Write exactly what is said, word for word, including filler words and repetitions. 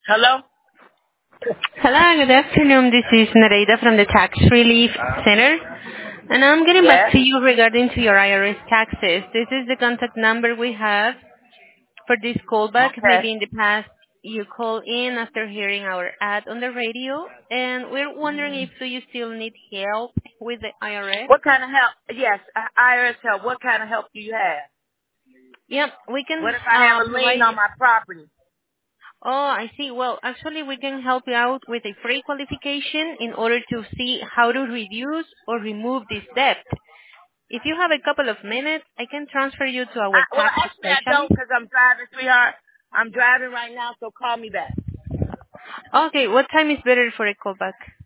Hello? Hello, good afternoon. This is Nereida from the Tax Relief Center, and I'm getting back Yes? to you regarding to your I R S taxes. This is the contact number we have for this callback. Okay. Maybe in the past you call in after hearing our ad on the radio, and we're wondering if do you still need help with the I R S? What kind of help? Yes, uh, I R S help. What kind of help do you have? Yep, we can What if I uh, have a lien provide. on my property? Oh, I see. Well, actually, we can help you out with a free qualification in order to see how to reduce or remove this debt. If you have a couple of minutes, I can transfer you to our I, well, tax actually, I don't specialist. because I'm driving, sweetheart. I'm driving right now, so call me back. Okay, what time is better for a callback?